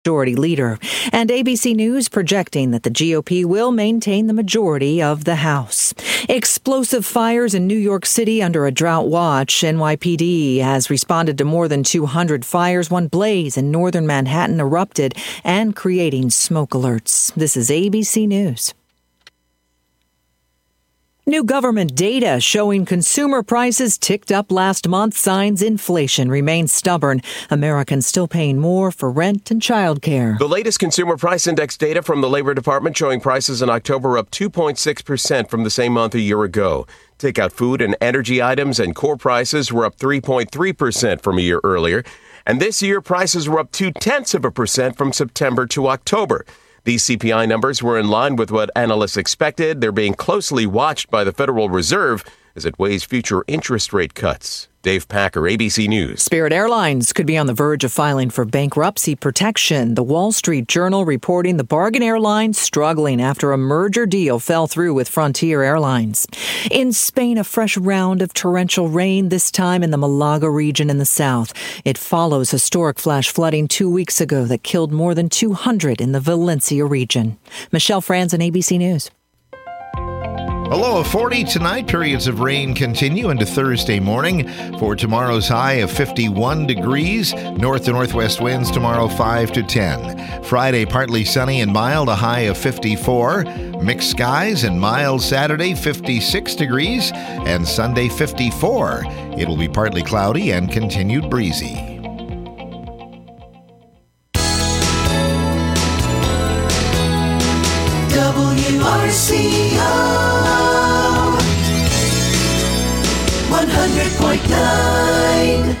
Majority Leader. And ABC News projecting that the GOP will maintain the majority of the House. Explosive fires in New York City under a drought watch. NYPD has responded to more than 200 fires. One blaze in northern Manhattan erupted and creating smoke alerts. This is ABC News. New government data showing consumer prices ticked up last month. Signs inflation remains stubborn. Americans still paying more for rent and childcare. The latest Consumer Price Index data from the Labor Department showing prices in October up 2.6% from the same month a year ago. Take out food and energy items, and core prices were up 3.3% from a year earlier. And this year, prices were up 0.2% from September to October. These CPI numbers were in line with what analysts expected. They're being closely watched by the Federal Reserve as it weighs future interest rate cuts. Dave Packer, ABC News. Spirit Airlines could be on the verge of filing for bankruptcy protection. The Wall Street Journal reporting the bargain airline struggling after a merger deal fell through with Frontier Airlines. In Spain, a fresh round of torrential rain, this time in the Malaga region in the south. It follows historic flash flooding 2 weeks ago that killed more than 200 in the Valencia region. Michelle Franzen, ABC News. A low of 40 tonight. Periods of rain continue into Thursday morning. For tomorrow's high of 51 degrees. North to northwest winds tomorrow 5 to 10. Friday, partly sunny and mild, a high of 54. Mixed skies and mild Saturday, 56 degrees. And Sunday, 54. It'll be partly cloudy and continued breezy. WRCO 100.9.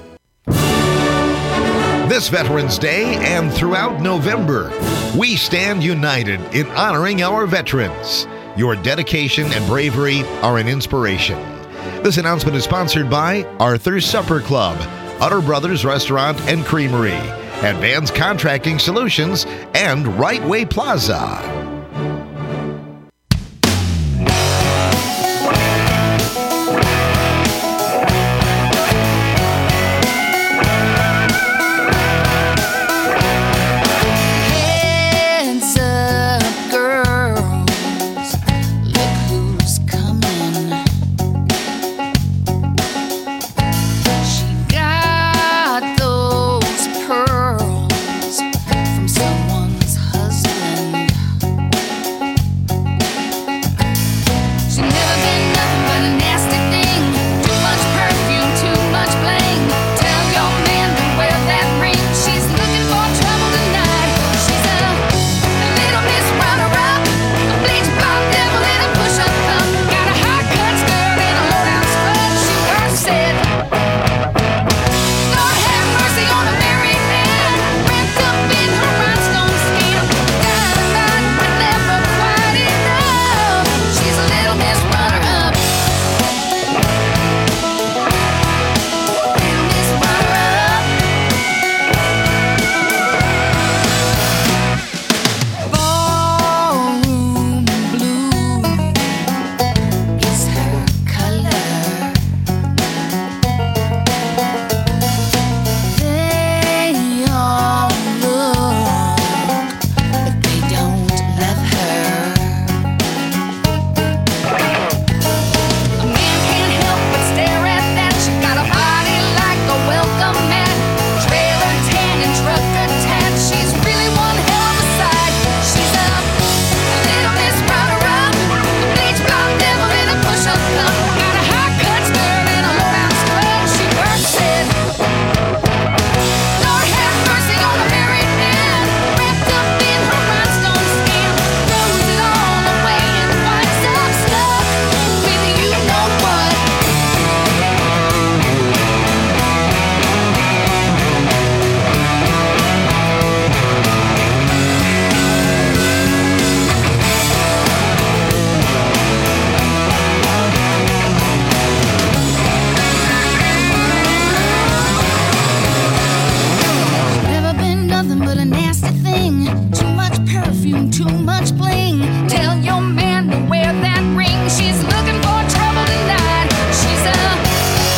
This Veterans Day and throughout November, we stand united in honoring our veterans. Your dedication and bravery are an inspiration. This announcement is sponsored by Arthur's Supper Club, Utter Brothers Restaurant and Creamery, Advanced Contracting Solutions, and Right Way Plaza.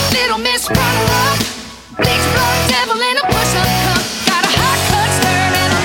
Bleach blonde devil in a push-up cup. Got a hot cut skirt and a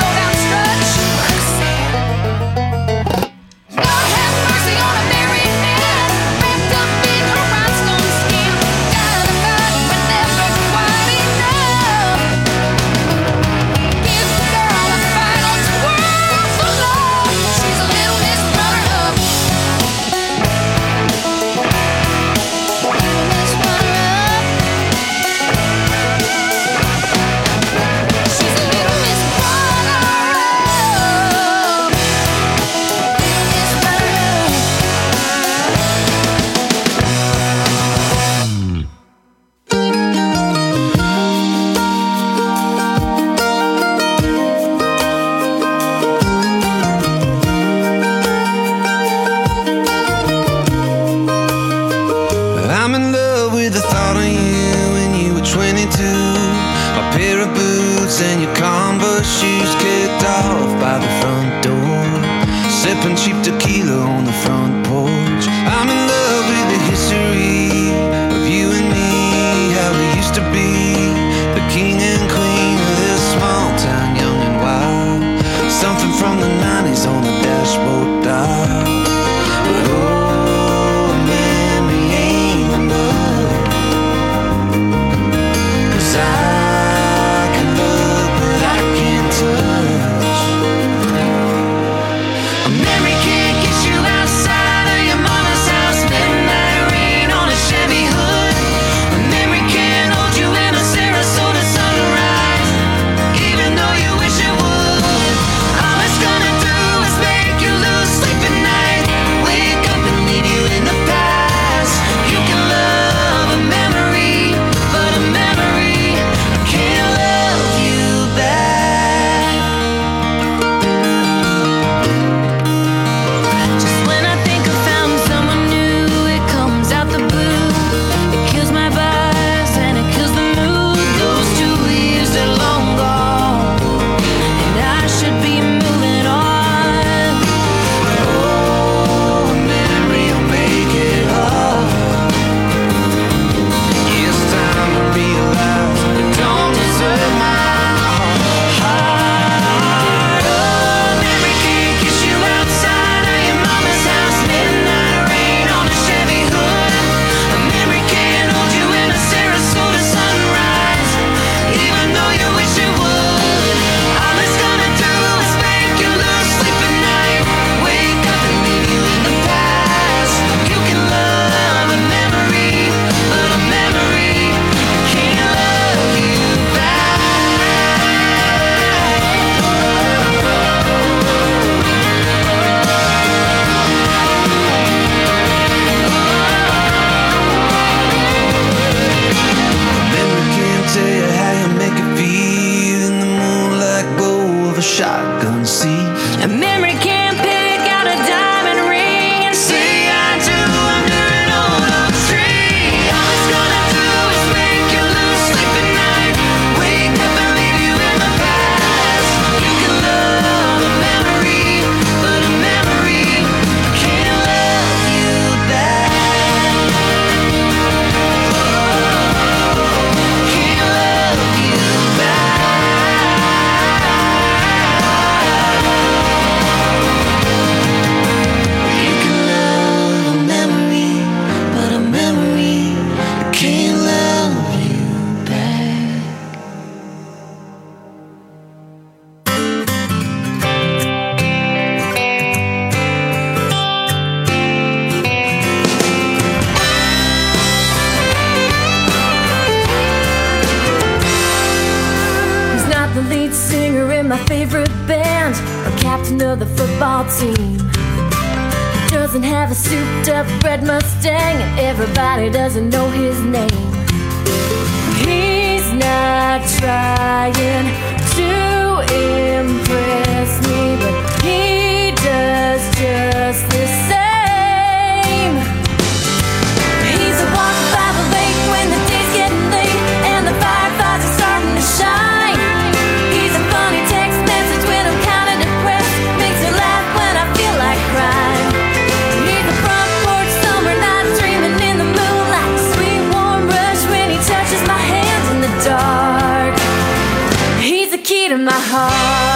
ticked off by the front door, sipping cheap tequila on the front porch. I'm in love with the history of you and me, how we used to be the king and queen of this small town, young and wild. Something from the 90s on the dashboard dial. But oh, memory ain't enough, 'cause I can look but I can't touch. A memory can't get you outside of your mama's house, midnight rain on a Chevy hood. A memory can't hold you in a Sarasota sunrise, even though you wish it would. All it's gonna do is make you lose sleep at night, wake up and leave you in the past. You can love a memory, but a memory can't love you back. Just when I think I found someone new, it comes out the blue. It kills my vibes and it kills the mood. Those 2 years are long gone, and I should be moving on. Oh, a memory will make it hard. It's time to realize it don't deserve my heart. Oh, a memory can't get you outside of your mama's house, midnight rain on a Chevy hood. A memory can't hold you in a Sarasota sunrise, even though you wish it would. All it's gonna do is make you lose sleep at night, wake up and leave you in the past. You can love a memory, but a memory can't love you back. Memory can't tell you how you make it feel in the moonlight glow of a shotgun seat. A memory can't pick out a diamond ring and say I do under an old oak tree. All it's gonna do is make you lose sleep at night, wake up and leave you in the past. You can love a memory, but a memory can't love you back. Can't love you back. You can love a memory, but a memory can't love you back. He's not the lead singer in my favorite band or captain of the football team. He doesn't have a souped-up red Mustang, and everybody doesn't know his name. He's not trying to impress me, but he does just the same. He's a walk by the lake when the day's getting late and the fireflies are starting to shine. He's a funny text message when I'm kind of depressed, makes me laugh when I feel like crying. He's a front porch summer night dreaming in the moonlight, sweet warm rush when he touches my hand in the dark. He's the key to my heart.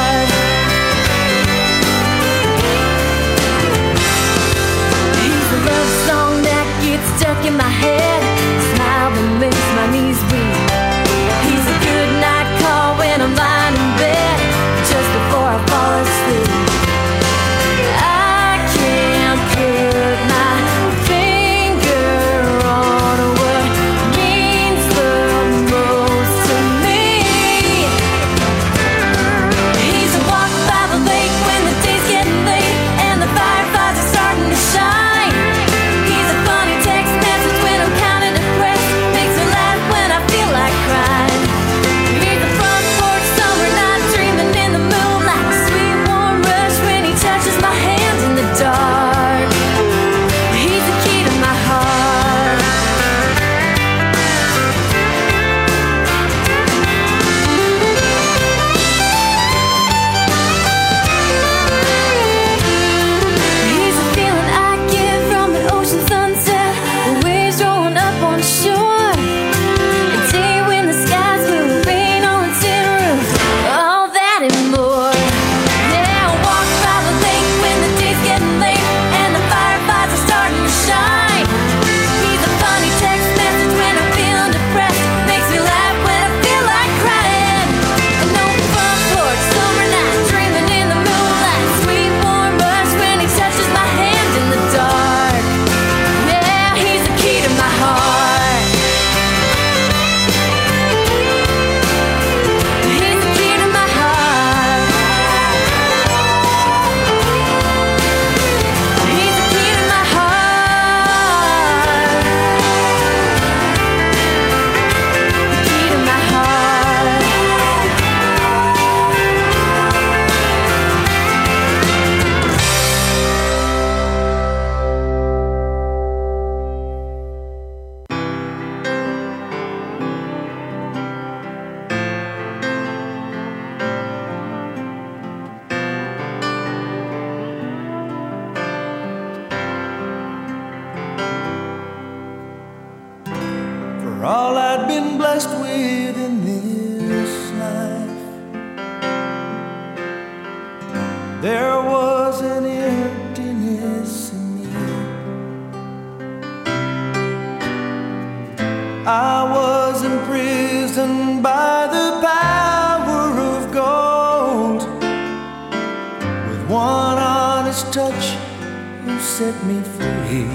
blessed with in this life. There was an emptiness in me. I was imprisoned by the power of gold. With one honest touch, you set me free.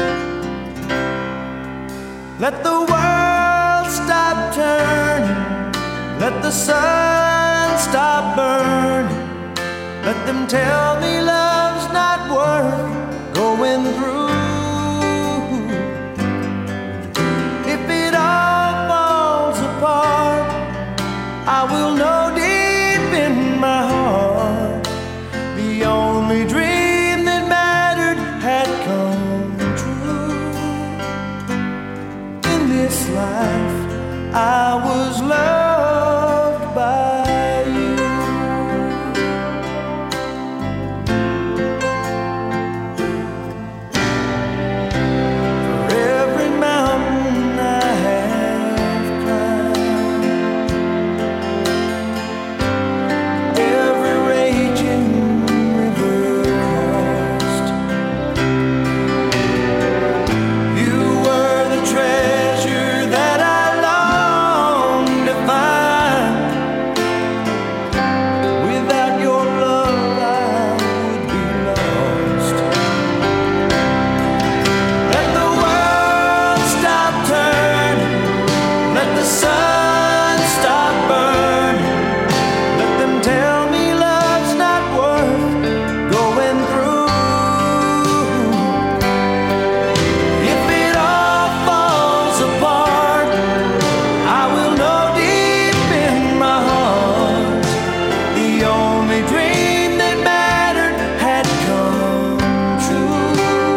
Let the world stop turning. Let the sun stop burning. Let them tell me love's not worth going through. If it all falls apart, I will know deep in my heart the only dream that mattered had come true. In this life, I was loved by you. For every mountain I have climbed, every raging river crossed, you were the treasure that I longed to find. Without your love, I would be lost. Let the world stop turning. Let the sun stop burning. Let them tell me love's not worth going through. If it all falls apart, I will know deep in my heart the only dream that mattered had come true.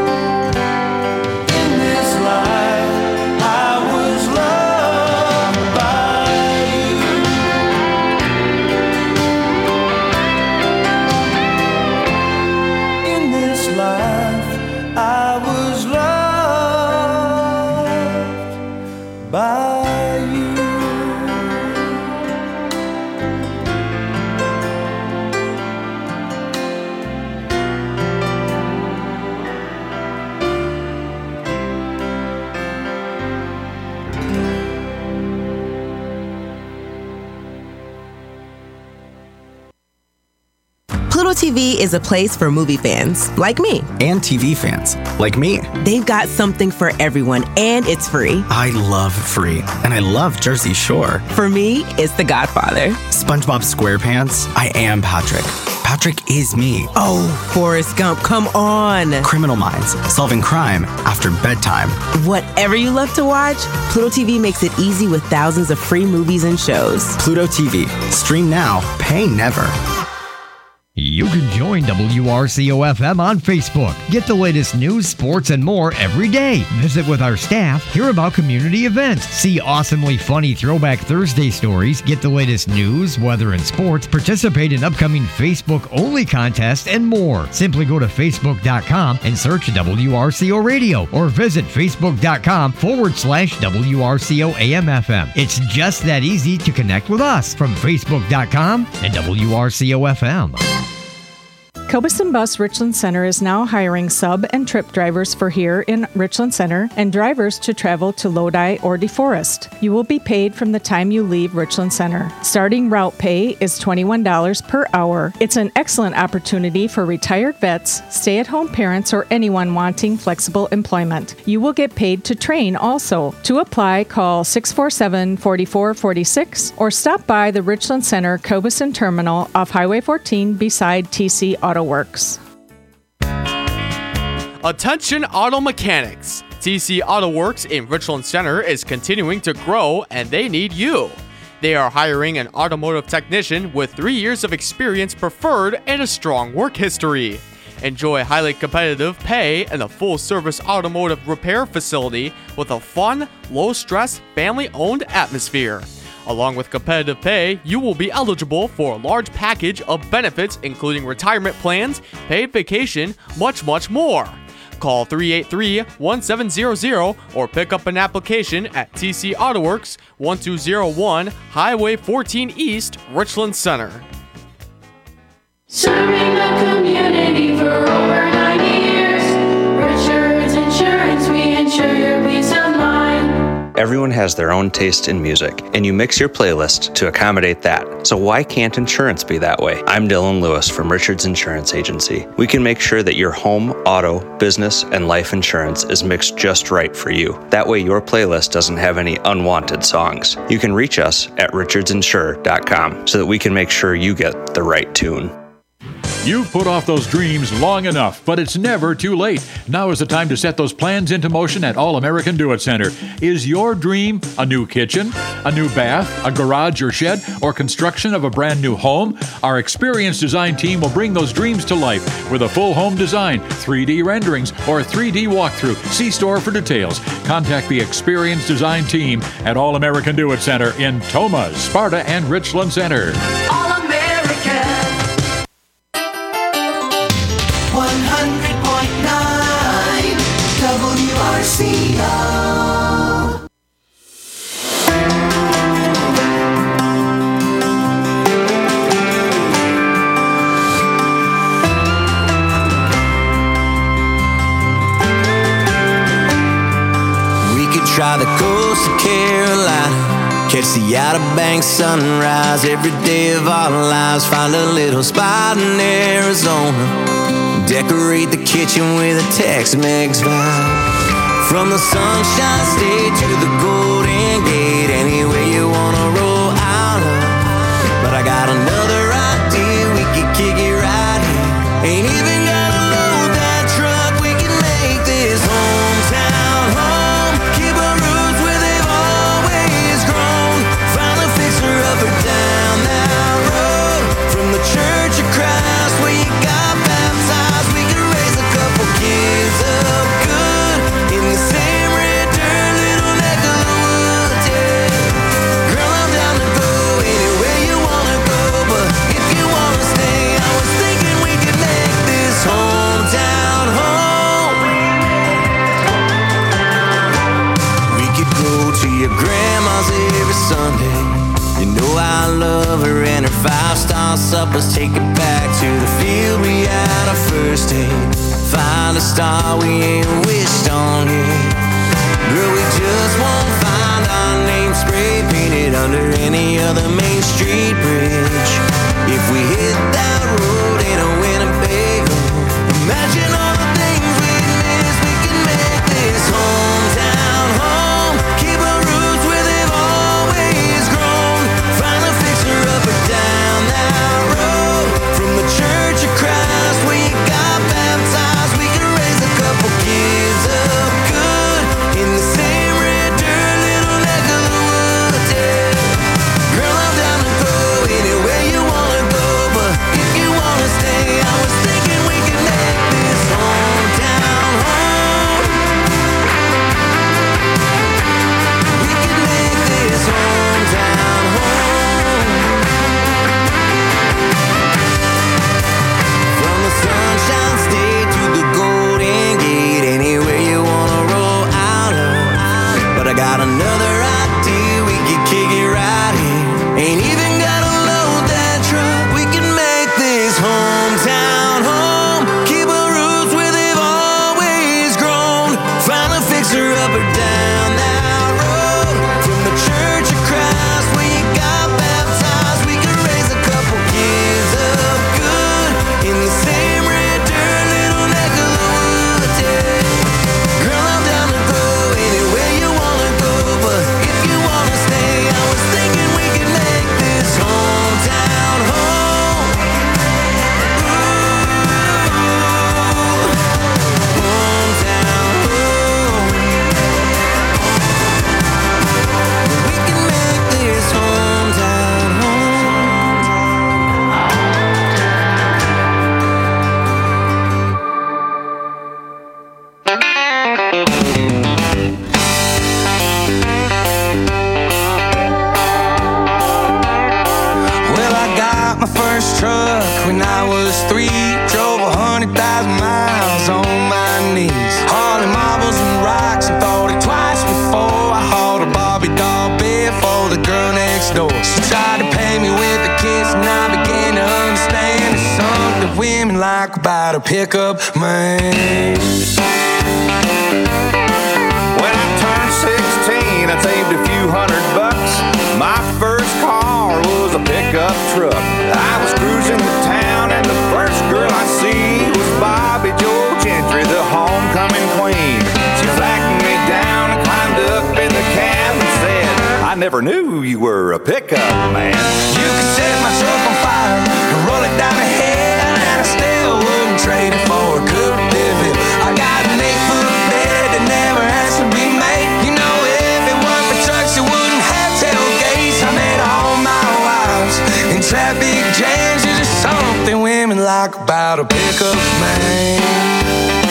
In this life, I was loved by you. In this life, I was loved by you. Pluto TV is a place for movie fans like me. And TV fans, like me. They've got something for everyone, and it's free. I love free, and I love Jersey Shore. For me, it's The Godfather. SpongeBob SquarePants, I am Patrick. Patrick is me. Oh, Forrest Gump, come on. Criminal Minds, solving crime after bedtime. Whatever you love to watch, Pluto TV makes it easy with thousands of free movies and shows. Pluto TV, stream now, pay never. You can join WRCO-FM on Facebook. Get the latest news, sports, and more every day. Visit with our staff, hear about community events, see awesomely funny Throwback Thursday stories, get the latest news, weather, and sports, participate in upcoming Facebook-only contests, and more. Simply go to Facebook.com and search WRCO Radio or visit Facebook.com/WRCO-AM-FM. It's just that easy to connect with us from Facebook.com and WRCO-FM. Cobeson Bus Richland Center is now hiring sub and trip drivers for here in Richland Center and drivers to travel to Lodi or DeForest. You will be paid from the time you leave Richland Center. Starting route pay is $21 per hour. It's an excellent opportunity for retired vets, stay-at-home parents, or anyone wanting flexible employment. You will get paid to train also. To apply, call 647-4446 or stop by the Richland Center Cobeson Terminal off Highway 14 beside TC Auto Works. Attention auto mechanics! TC Auto Works in Richland Center is continuing to grow and they need you. They are hiring an automotive technician with 3 years of experience preferred and a strong work history. Enjoy highly competitive pay and a full-service automotive repair facility with a fun, low-stress, family-owned atmosphere. Along with competitive pay, you will be eligible for a large package of benefits including retirement plans, paid vacation, much more. Call 383-1700 or pick up an application at TC Auto Works, 1201 Highway 14 East, Richland Center. Serving the community for over 90 years. Richards Insurance, we insure your peace of mind. Everyone has their own taste in music, and you mix your playlist to accommodate that. So why can't insurance be that way? I'm Dylan Lewis from Richards Insurance Agency. We can make sure that your home, auto, business, and life insurance is mixed just right for you. That way your playlist doesn't have any unwanted songs. You can reach us at richardsinsure.com so that we can make sure you get the right tune. You've put off those dreams long enough, but it's never too late. Now is the time to set those plans into motion at All American Do It Center. Is your dream a new kitchen, a new bath, a garage or shed, or construction of a brand new home? Our experienced design team will bring those dreams to life with a full home design, 3D renderings, or a 3D walkthrough. See store for details. Contact the experienced design team at All American Do It Center in Thomas, Sparta, and Richland Center. All American. 100.9 WRCO. We could try the coast of Carolina, catch the Outer Banks sunrise every day of our lives. Find a little spot in Arizona, decorate the kitchen with a Tex-Mex vibe. From the Sunshine State to the Golden Gate, anywhere you wanna roll out of. But I got another idea, we could kick it right here. Ain't even gotta load that truck, we can make this hometown home. Keep our roots where they've always grown. Find a fixer-upper down that road. From the Church of Christ where you got baptized, we could raise a couple kids up good in the same red dirt, little neck of the woods, yeah. Girl, I'm down to go anywhere you wanna go, but if you wanna stay, I was thinking we could make this hometown home. We could go to your grandma's every Sunday. You know I love her and her 5-star suppers. Take it back to the field we had our first date. Find a star we ain't wished on yet. Girl, we just won't find our name spray painted under any other Main Street bridge. If we hit that road in a Winnebago, imagine all the things we'd miss. We can make this hometown home. Keep our roots where they've always grown. Find a fixer-upper down that road. From the Church of Christ where you got baptized, we can raise a couple kids up good in the same red dirt, little neck of the woods, yeah. Girl, I'm down to go anywhere you wanna go, but if you wanna stay, I was thinking we could make this hometown home. We could make this hometown home. From the Sunshine State to the Golden Gate, anywhere you wanna roll out of. But I got another idea, we could kick it right here. Ain't even gotta load that truck, we can make this hometown home. Keep our roots where they've always grown. Find a fixer-upper down that road. From the Church of Christ where you got baptized, we can raise a couple kids up good in the same red dirt, little neck of the woods, yeah. Girl, I'm down to go anywhere you wanna go, but if you wanna stay, I was thinking we could make this hometown home. Hometown home. We can make this hometown home. Well, I got my first truck when I was 3. Drove 100,000 miles on my knees. women like about a pickup man. When I turned 16, I saved a few $100. My first car was a pickup truck. I was cruising the town, and the first girl I see was Bobby Joe Gentry, the homecoming queen. She flagged me down and climbed up in the cab and said, I never knew you were a pickup man. You could set my truck on fire and roll it down the hill, and I still wouldn't trade it for a Coupe de Ville. I got an 8-foot bed that never has to be made. You know, if it weren't for trucks, it wouldn't have tailgates. I met all my wives in traffic jams. There's just something women like about a pickup man.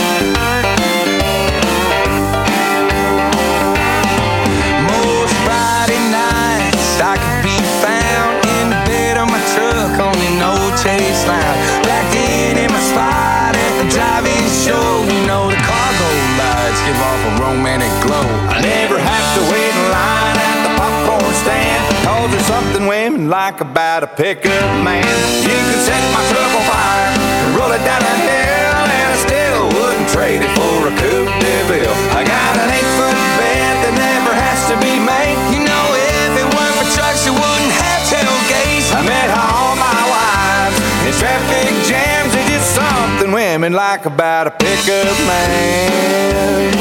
Most Friday nights I could be found in the bed of my truck on an old Chase line, blacked in my spot at the drive-in show. You know, the cargo lights give off a romantic glow. I never have to wait in line at the popcorn stand, 'cause there's something women like about a pickup man. You can set my truck on fire and roll it down a hill, and I still wouldn't trade it for a Coupe de Ville. I got an 8-foot bed that never has to be made. You know, if it weren't for trucks, it wouldn't have tailgates. I met all my wives in traffic jams. There's just something women like about a pickup man.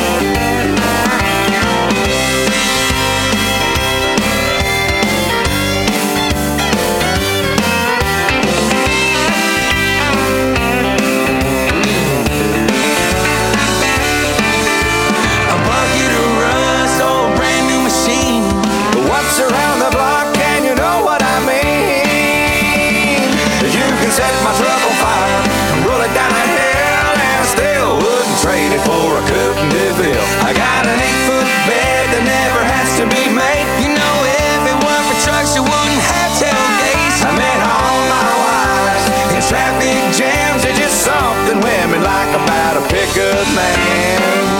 Around the block, and you know what I mean. You can set my truck on fire and roll it down a hill, and I still wouldn't trade it for a Coupe de Ville. I got an 8-foot bed that never has to be made. You know, if it weren't for trucks, it wouldn't have tailgates. I met all my wives in traffic jams. There's just something women like about a pickup man.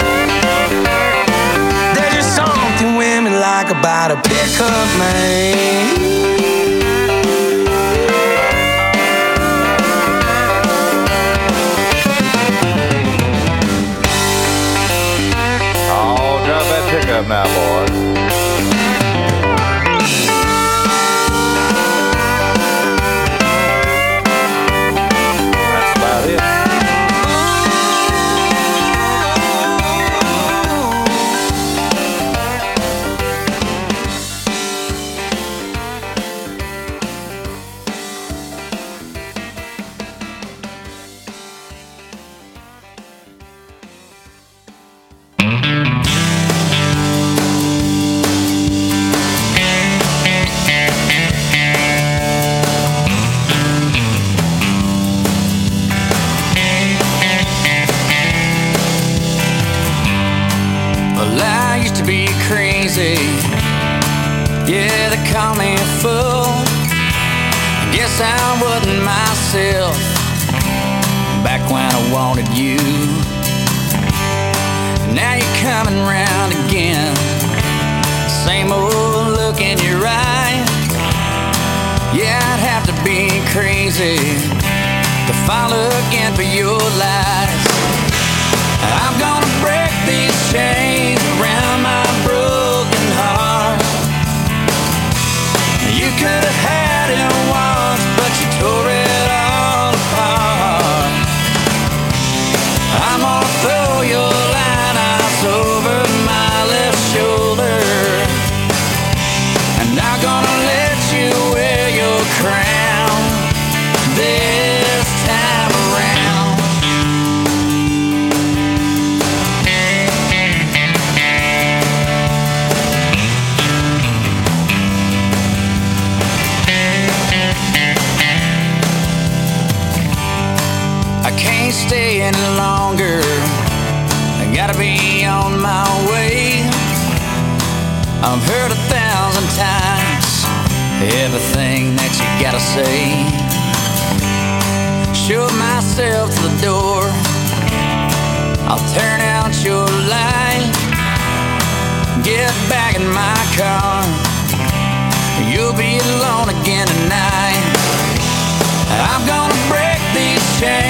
Women like about a pickup man. Oh, drop that pickup now, boys. That's about it. Yeah, they call me a fool. Guess I wasn't myself back when I wanted you. Now you're coming round again, same old look in your eye. Yeah, I'd have to be crazy to fall again for your lies. I'm gonna break these chains around my broken heart. You could have had it once, but you tore it all apart. I'm gonna throw your line eyes over my left shoulder, and I'm gonna let you wear your crown this time around. Stay any longer, I gotta be on my way. I've heard 1,000 times everything that you gotta say. Show myself to the door, I'll turn out your light. Get back in my car, you'll be alone again tonight. I'm gonna break these chains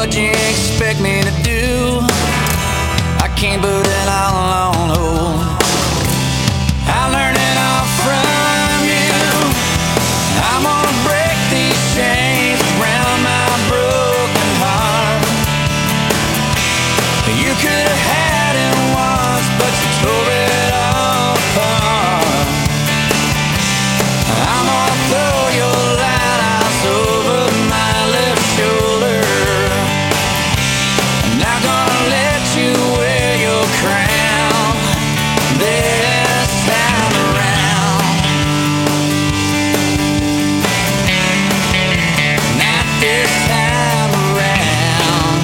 what you expect me to do. I can't put it all on hold. I learned it all from you. I'm gonna break these chains around my broken heart. You could have had it once, but you tore it all apart. I'm gonna throw your lighthouse over my left shoulder. I'm not gonna let you wear your crown this time around. Not this time around.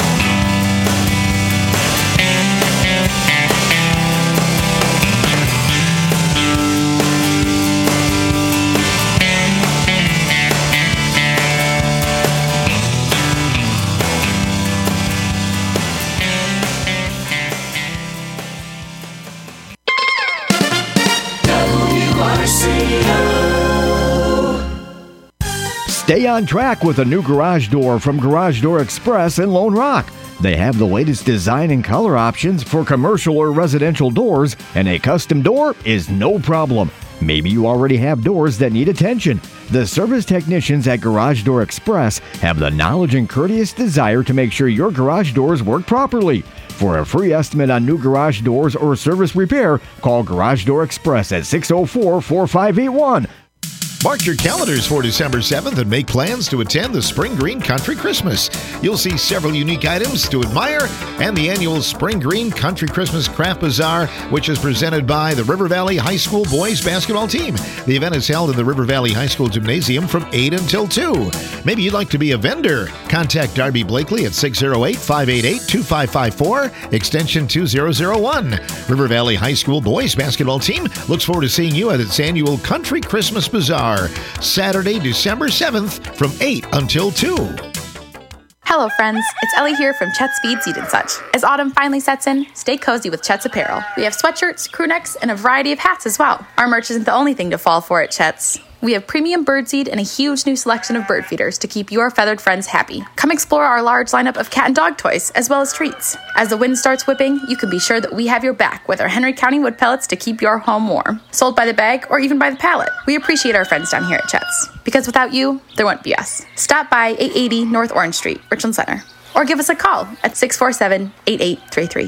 Stay on track with a new garage door from Garage Door Express in Lone Rock. They have the latest design and color options for commercial or residential doors, and a custom door is no problem. Maybe you already have doors that need attention. The service technicians at Garage Door Express have the knowledge and courteous desire to make sure your garage doors work properly. For a free estimate on new garage doors or service repair, call Garage Door Express at 604-4581. Mark your calendars for December 7th and make plans to attend the Spring Green Country Christmas. You'll see several unique items to admire and the annual Spring Green Country Christmas Craft Bazaar, which is presented by the River Valley High School boys basketball team. The event is held in the River Valley High School Gymnasium from 8 until 2. Maybe you'd like to be a vendor. Contact Darby Blakely at 608-588-2554, extension 2001. River Valley High School boys basketball team looks forward to seeing you at its annual Country Christmas Bazaar, Saturday, December 7th from 8 until 2. Hello friends, it's Ellie here from Chet's Feed Seed and Such. As autumn finally sets in, stay cozy with Chet's apparel. We have sweatshirts, crew necks, and a variety of hats as well. Our merch isn't the only thing to fall for at Chet's. We have premium birdseed and a huge new selection of bird feeders to keep your feathered friends happy. Come explore our large lineup of cat and dog toys, as well as treats. As the wind starts whipping, you can be sure that we have your back with our Henry County wood pellets to keep your home warm. Sold by the bag or even by the pallet. We appreciate our friends down here at Chet's, because without you, there wouldn't be us. Stop by 880 North Orange Street, Richland Center, or give us a call at 647-8833.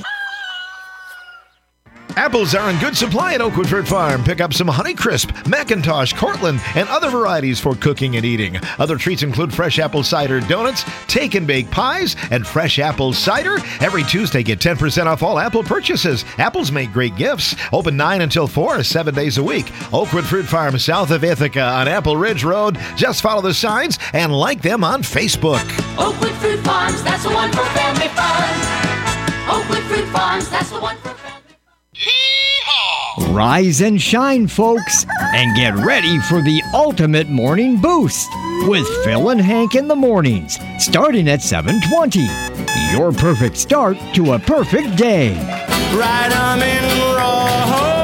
Apples are in good supply at Oakwood Fruit Farm. Pick up some Honeycrisp, McIntosh, Cortland, and other varieties for cooking and eating. Other treats include fresh apple cider donuts, take and bake pies, and fresh apple cider. Every Tuesday, get 10% off all apple purchases. Apples make great gifts. Open 9 until 4, 7 days a week. Oakwood Fruit Farm, south of Ithaca on Apple Ridge Road. Just follow the signs and like them on Facebook. Oakwood Fruit Farms, that's the one for family fun. Oakwood Fruit Farms, that's the one for family fun. Rise and shine, folks, and get ready for the ultimate morning boost with Phil and Hank in the mornings, starting at 7:20. Your perfect start to a perfect day. Right arm in road.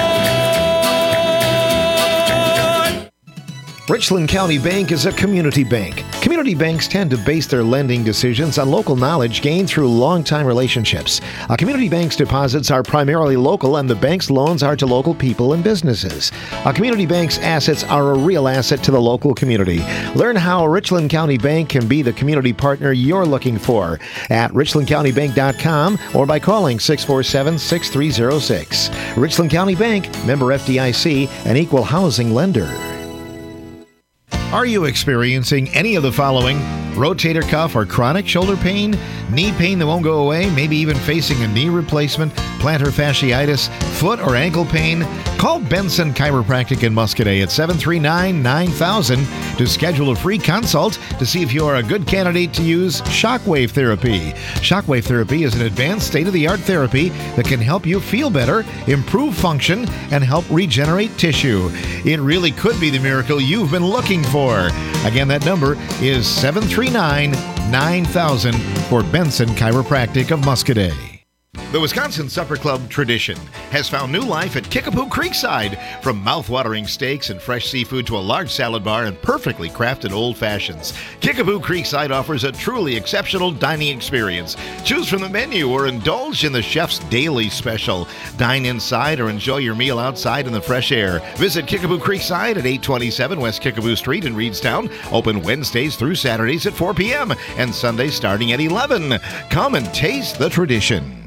Richland County Bank is a community bank. Community banks tend to base their lending decisions on local knowledge gained through long-time relationships. A community bank's deposits are primarily local, and the bank's loans are to local people and businesses. A community bank's assets are a real asset to the local community. Learn how Richland County Bank can be the community partner you're looking for at richlandcountybank.com or by calling 647-6306. Richland County Bank, member FDIC, an equal housing lender. Are you experiencing any of the following? Rotator cuff or chronic shoulder pain? Knee pain that won't go away? Maybe even facing a knee replacement? Plantar fasciitis? Foot or ankle pain? Call Benson Chiropractic in Muscadet at 739-9000 to schedule a free consult to see if you are a good candidate to use shockwave therapy. Shockwave therapy is an advanced state-of-the-art therapy that can help you feel better, improve function, and help regenerate tissue. It really could be the miracle you've been looking for. Again, that number is 739-9000 for Benson Chiropractic of Muscadet. The Wisconsin Supper Club tradition has found new life at Kickapoo Creekside. From mouth-watering steaks and fresh seafood to a large salad bar and perfectly crafted old fashions, Kickapoo Creekside offers a truly exceptional dining experience. Choose from the menu or indulge in the chef's daily special. Dine inside or enjoy your meal outside in the fresh air. Visit Kickapoo Creekside at 827 West Kickapoo Street in Reedstown. Open Wednesdays through Saturdays at 4 p.m. and Sundays starting at 11. Come and taste the tradition.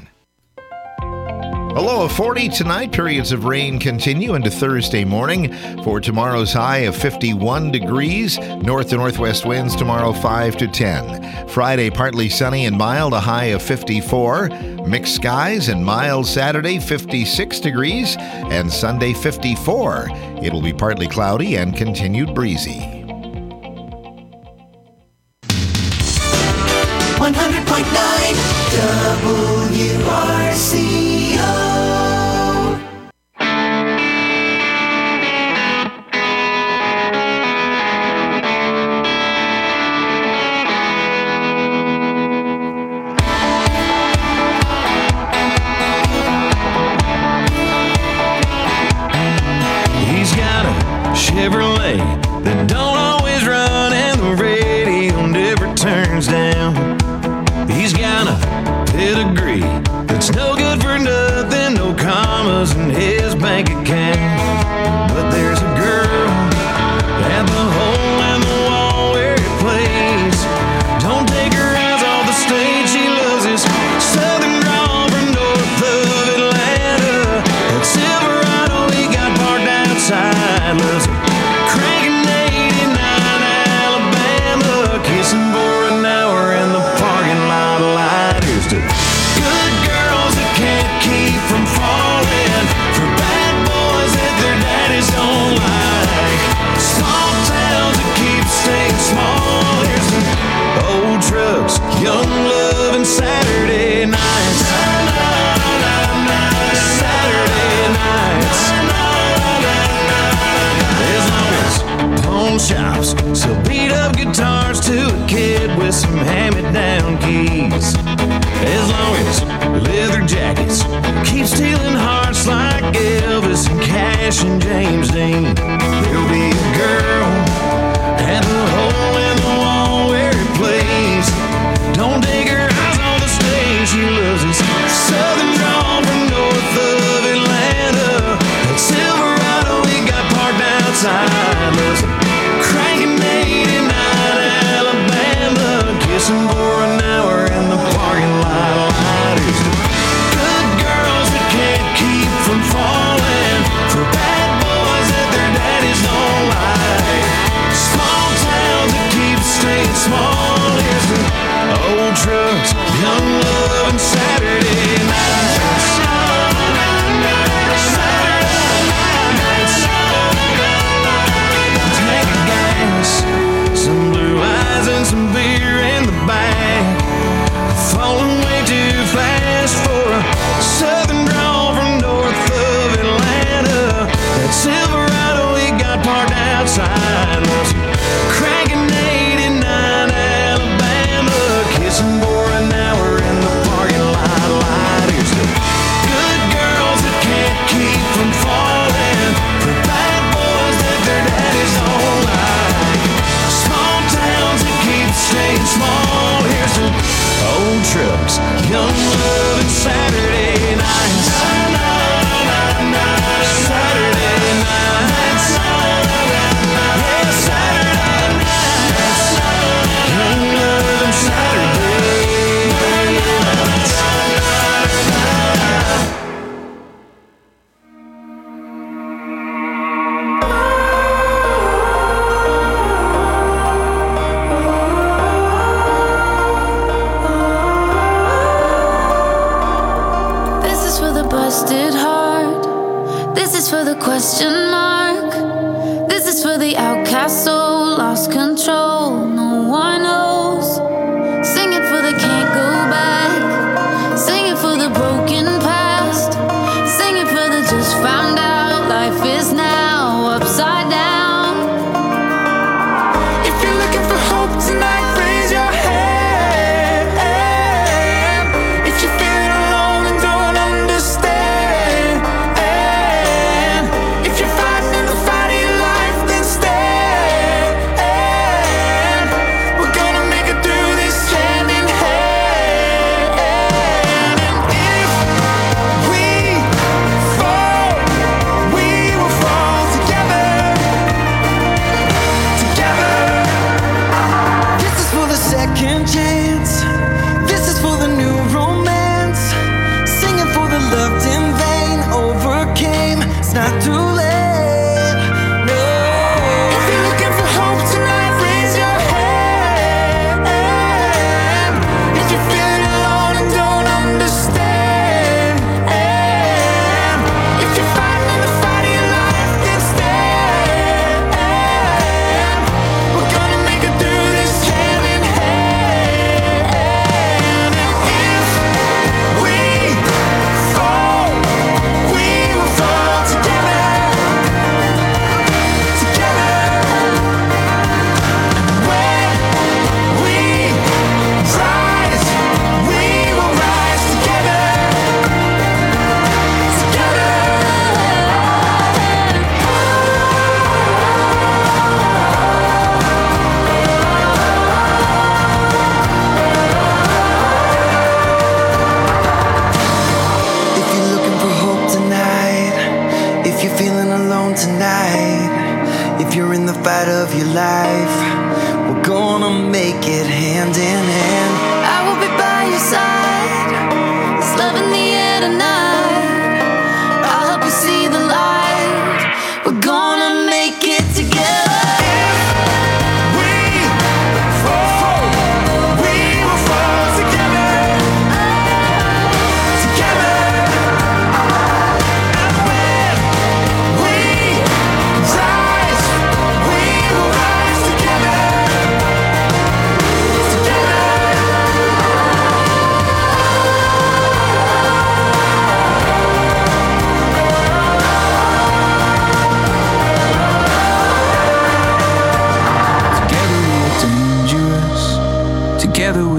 A low of 40 tonight. Periods of rain continue into Thursday morning. For tomorrow's high of 51 degrees. North to northwest winds tomorrow 5 to 10. Friday partly sunny and mild, a high of 54. Mixed skies and mild Saturday 56 degrees. And Sunday 54. It'll be partly cloudy and continued breezy. 100.9 WRCO. He's got a Chevrolet that don't always run and the radio never turns down. He's got a pedigree that's no good for nothing, no commas in his bank account. But there's a girl at the hole in the wall where he plays. Don't take her eyes off the stage, she loves his southern drawl from north of Atlanta. That Silverado he got parked outside, loves it. Cranking 89 Alabama, kissing for an hour in the parking lot light. Here's to good girls that can't keep from falling, for bad boys that their daddies don't like, small towns that keep staying small. Here's to old trucks, young love, and Saturday nights. Saturday nights. As long as pawn shops sell beat up guitars to a kid with some hand-me-down keys. As long as leather jackets keep stealing hearts like Elvis and Cash and James Dean, there'll be a girl at the hole in the wall where he plays. Don't take her eyes on the stage, she loves his southern drawl from north of Atlanta. That Silverado he got parked outside, loves it. Cranking 89 Alabama, kissing for an hour in the parking lot. Here's to good girls that can't keep from falling, for bad boys that their daddies don't like, small towns that keep staying small. Here's to old trucks, young love, and Saturday nights. Tank of gas, some blue eyes and some beer in the back. Falling way too fast for a southern drawl from north of Atlanta. That Silverado he got parked outside, was cranking 89 Alabama, kissing for an hour in the parking lot. Here's to good girls that can't keep from falling, for bad boys that their daddies don't like, small towns that keep staying small. Here's to old trucks, young love, and Saturday nights. Saturday nights. Yeah, Saturday nights. Young love and Saturday nights. This is for the busted heart. This is for the question mark. This is for the outcast soul, lost control, no one knows. Sing it for the can't go back. Sing it for the broken past. Sing it for the just found out life is now upside down. If you're looking for hope tonight, raise your hand. If you're feeling alone and don't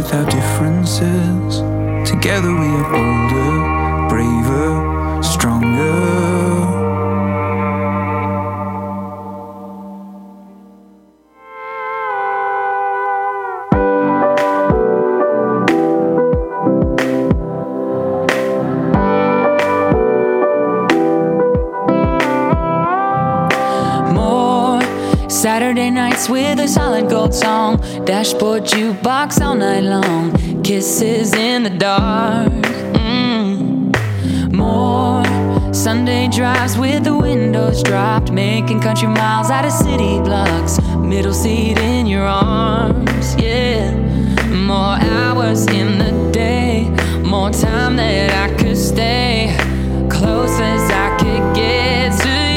with our differences. Together we are bolder, braver, stronger. Saturday nights with a solid gold song, dashboard jukebox all night long, kisses in the dark. More Sunday drives with the windows dropped, making country miles out of city blocks, middle seat in your arms, yeah. More hours in the day, more time that I could stay close as I could get to you.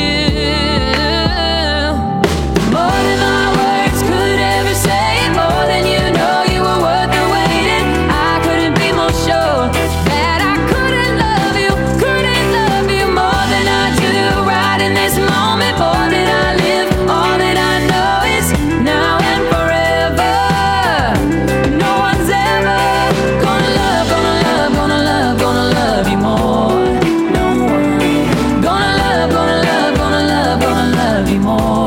More than my words could ever say, more than you know you were worth the waiting. I couldn't be more sure that I couldn't love you more than I do right in this moment. More than I live, all that I know is now and forever. No one's ever gonna love, gonna love, gonna love, gonna love you more. No one gonna love, gonna love, gonna love, gonna love you more.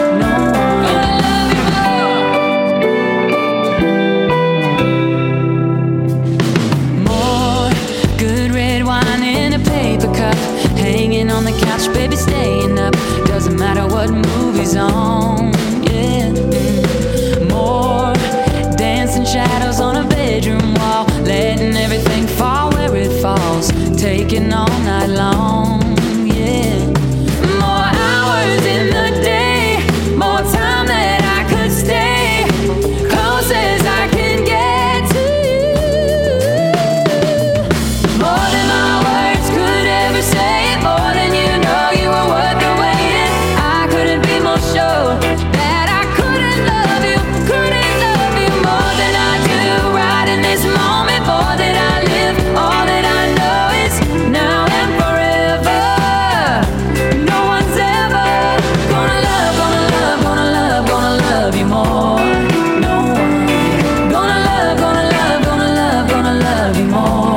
Hanging on the couch, baby, staying up. Doesn't matter what movie's on, yeah. More dancing shadows on a bedroom wall, letting everything fall where it falls, taking all night long, yeah. More hours in the day, more time that I could stay close as I can get to you. More than my words could ever say. More than you know you were worth the waiting. I couldn't be more sure that I couldn't love you more than I do right in this moment. More than I live, all that I know is now and forever. No one's ever gonna love, gonna love, gonna love, gonna love you more. No one gonna love, gonna love, gonna love, gonna love you more.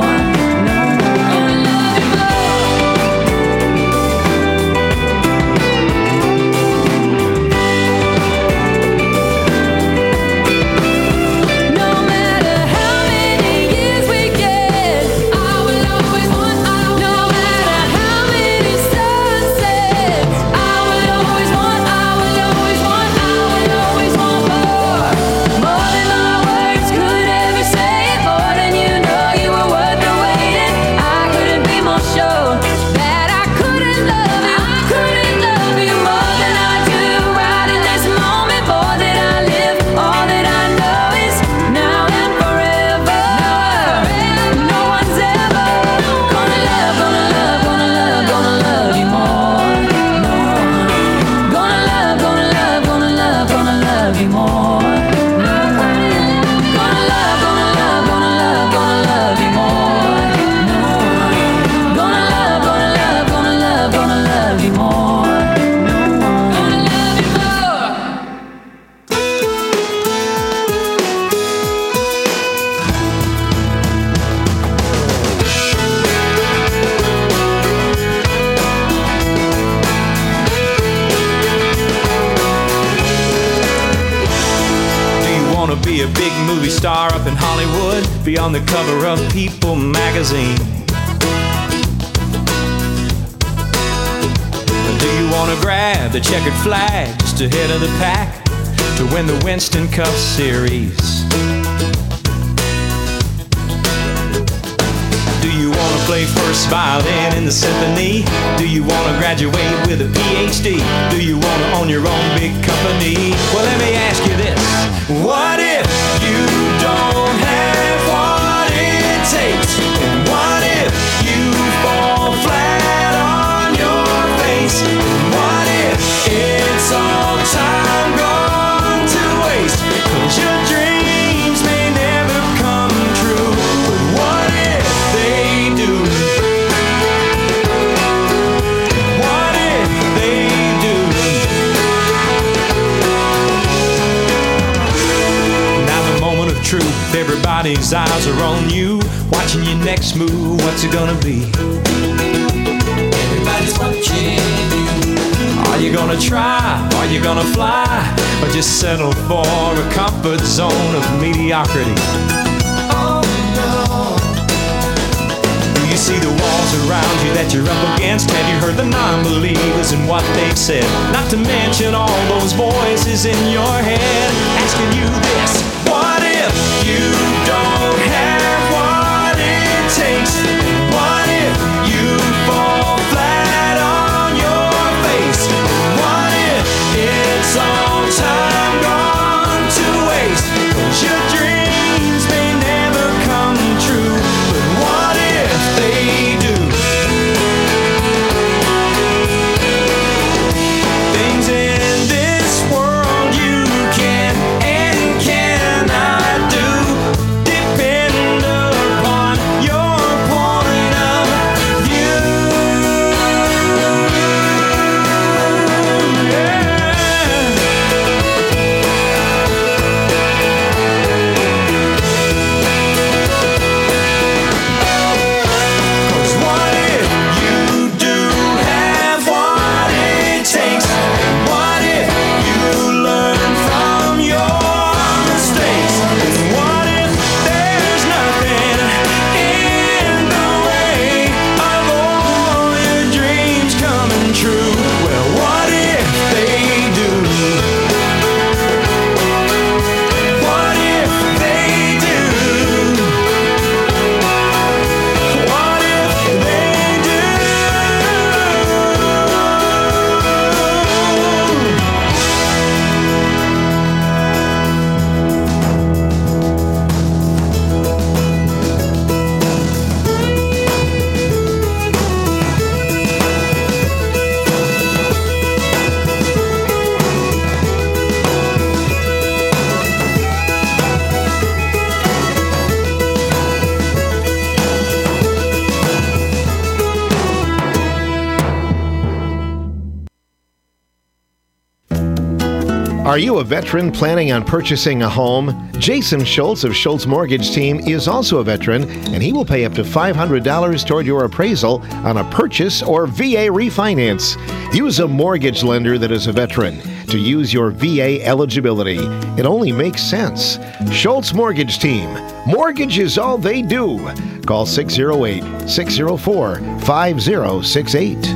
Be a big movie star up in Hollywood, be on the cover of People magazine. Do you want to grab the checkered flag just ahead of the pack to win the Winston Cup Series? Do you want to play first violin in the symphony? Do you want to graduate with a PhD? Do you want to own your own big company? Well, let me ask you this. What if you don't have what it takes? And what if you fall flat on your face? And what if it's all time gone to waste? 'Cause your dreams may never come true. But what if they do? What if they do? Now the moment of truth, Everybody's eyes are on you, watching your next move. What's it gonna be? Everybody's watching you. Are you gonna try? Are you gonna fly? Or just settle for a comfort zone of mediocrity? Oh no. Do you see the walls around you that you're up against? Have you heard the non-believers and what they've said? Not to mention all those voices in your head asking you this: what if you don't have what it takes? What if you fall flat on your face? What if it's all time gone to waste? 'Cause your dreams may never come true, but what if they do? Things in this world you can and cannot do depend upon your point of view. Cause what if you do have what it takes? And what if you learn from your mistakes? And what if there's nothing in the way of all your dreams coming true? Well, what if they do? What if they do? What if they do? Are you a veteran planning on purchasing a home? Jason Schultz of Schultz Mortgage Team is also a veteran, and he will pay up to $500 toward your appraisal on a purchase or VA refinance. Use a mortgage lender that is a veteran to use your VA eligibility. It only makes sense. Schultz Mortgage Team. Mortgage is all they do. Call 608-604-5068.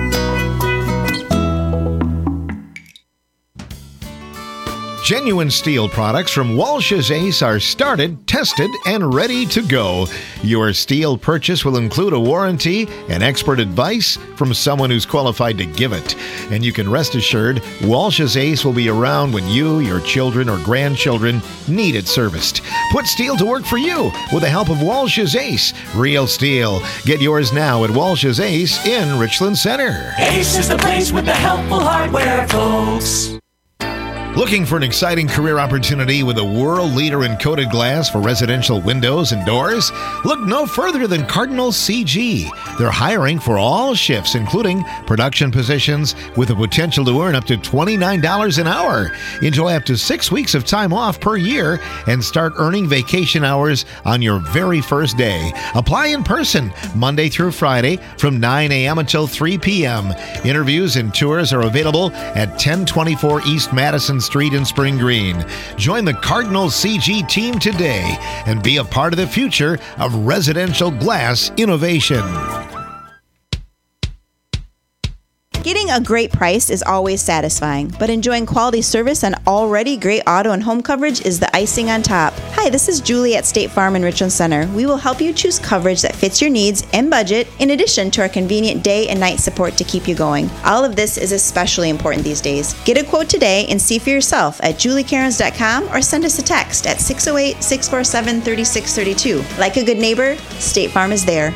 Genuine steel products from Walsh's Ace are started, tested, and ready to go. Your steel purchase will include a warranty and expert advice from someone who's qualified to give it. And you can rest assured, Walsh's Ace will be around when you, your children, or grandchildren need it serviced. Put steel to work for you with the help of Walsh's Ace. Real steel. Get yours now at Walsh's Ace in Richland Center. Ace is the place with the helpful hardware, folks. Looking for an exciting career opportunity with a world leader in coated glass for residential windows and doors? Look no further than Cardinal CG. They're hiring for all shifts, including production positions, with the potential to earn up to $29 an hour. Enjoy up to 6 weeks of time off per year and start earning vacation hours on your very first day. Apply in person Monday through Friday from 9 a.m. until 3 p.m. Interviews and tours are available at 1024 East Madison Street in Spring Green. Join the Cardinal CG team today and be a part of the future of residential glass innovation. Getting a great price is always satisfying, but enjoying quality service and already great auto and home coverage is the icing on top. Hi, this is Julie at State Farm in Richland Center. We will help you choose coverage that fits your needs and budget, in addition to our convenient day and night support to keep you going. All of this is especially important these days. Get a quote today and see for yourself at juliecairns.com or send us a text at 608-647-3632. Like a good neighbor, State Farm is there.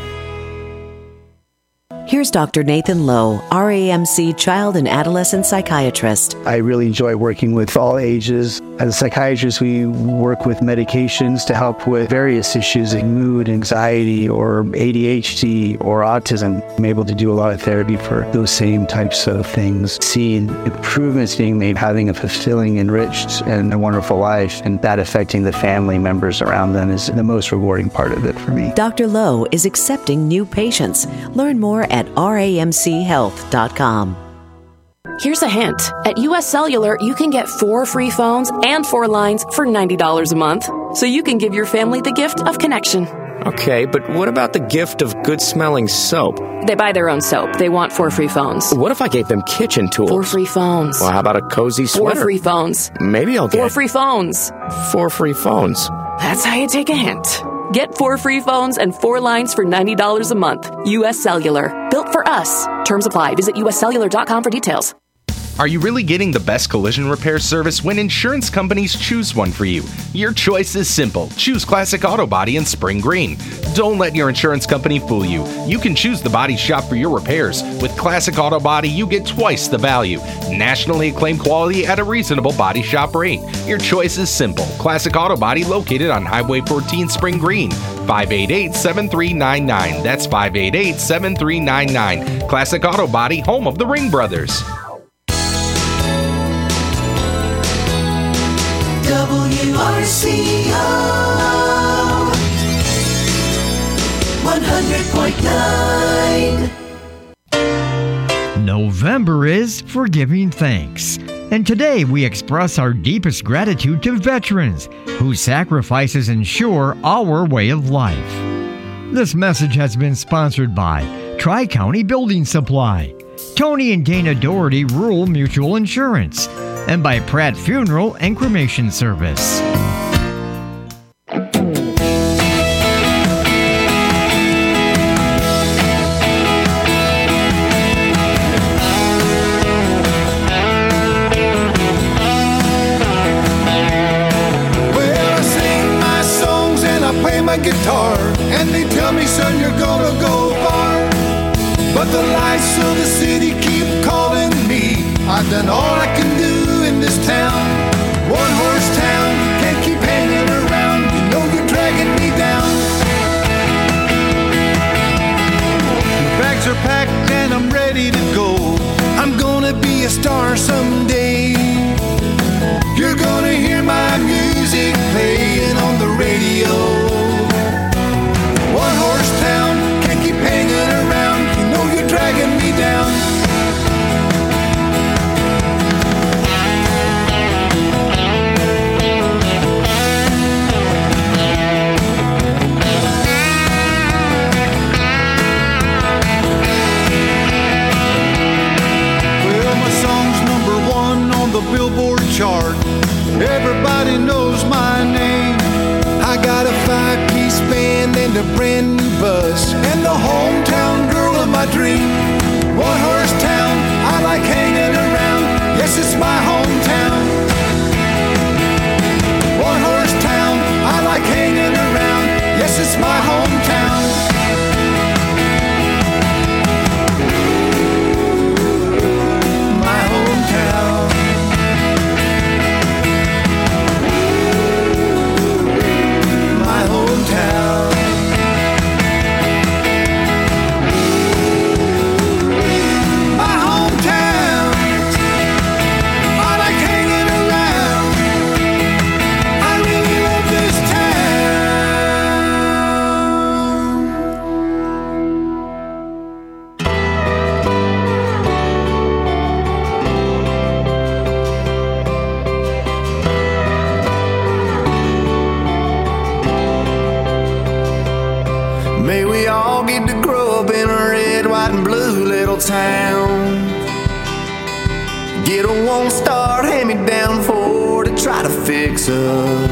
Here's Dr. Nathan Lowe, RAMC child and adolescent psychiatrist. I really enjoy working with all ages. As a psychiatrist, we work with medications to help with various issues like mood, anxiety, or ADHD, or autism. I'm able to do a lot of therapy for those same types of things. Seeing improvements being made, having a fulfilling, enriched, and a wonderful life, and that affecting the family members around them is the most rewarding part of it for me. Dr. Lowe is accepting new patients. Learn more at ramchealth.com. Here's a hint. At US Cellular, you can get 4 free phones and 4 lines for $90 a month. So you can give your family the gift of connection. Okay, but what about the gift of good-smelling soap? They buy their own soap. They want 4 free phones. What if I gave them kitchen tools? 4 free phones. Well, how about a cozy sweater? 4 free phones. Maybe I'll get 4 free phones. 4 free phones. That's how you take a hint. Get 4 free phones and 4 lines for $90 a month. US Cellular. Built for us. Terms apply. Visit uscellular.com for details. Are you really getting the best collision repair service when insurance companies choose one for you? Your choice is simple. Choose Classic Auto Body in Spring Green. Don't let your insurance company fool you. You can choose the body shop for your repairs. With Classic Auto Body, you get twice the value. Nationally acclaimed quality at a reasonable body shop rate. Your choice is simple. Classic Auto Body located on Highway 14 Spring Green. 588-7399. That's 588-7399. Classic Auto Body, home of the Ring Brothers. WRCO 100.9. November is for giving thanks. And today we express our deepest gratitude to veterans whose sacrifices ensure our way of life. This message has been sponsored by Tri-County Building Supply, Tony and Dana Doherty Rural Mutual Insurance, and by Pratt Funeral and Cremation Service. Guitar, and they tell me, son, you're gonna go far. But the lights of the city keep calling me. I've done all I can do in this town. One horse town, can't keep hanging around. You know you're dragging me down. The bags are packed and I'm ready to go. I'm gonna be a star someday. You're gonna hear my music playing on the radio. One horse town, can't keep hanging around. You know you're dragging me down. Well, my song's #1 on the Billboard chart. Everybody knows my name. I got a 5-piece band and a brand new bus, and the hometown girl of my dream. One horse town, I like hanging around. Yes, it's my hometown. One horse town, I like hanging around. Yes, it's my hometown. My hometown. May we all get to grow up in a red, white, and blue little town. Get a 1-star hand-me-down Ford to try to fix up.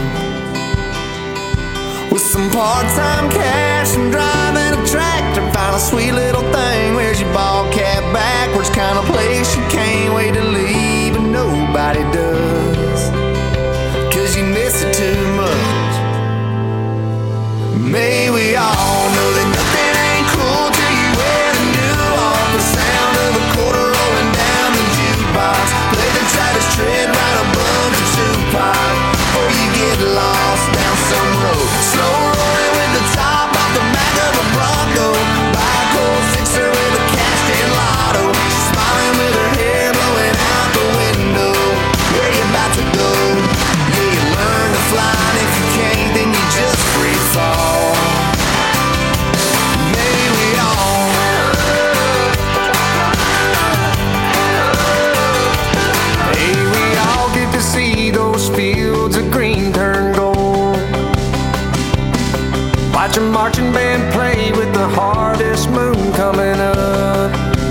With some part-time cash and driving a tractor, find a sweet little thing. Where's your ball cap backwards? Kind of place you can't wait to leave, and nobody does, 'cause you miss it too much. May we all know that nothing ain't cool till you wear the new off. The sound of a quarter rolling down the jukebox. Play the Travis Tritt right above the Tupac. Watch a marching band play with the harvest moon coming up.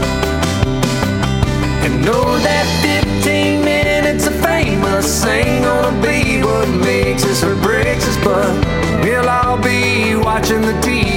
And know that 15 minutes of famous ain't gonna be what makes us or breaks us, but we'll all be watching the TV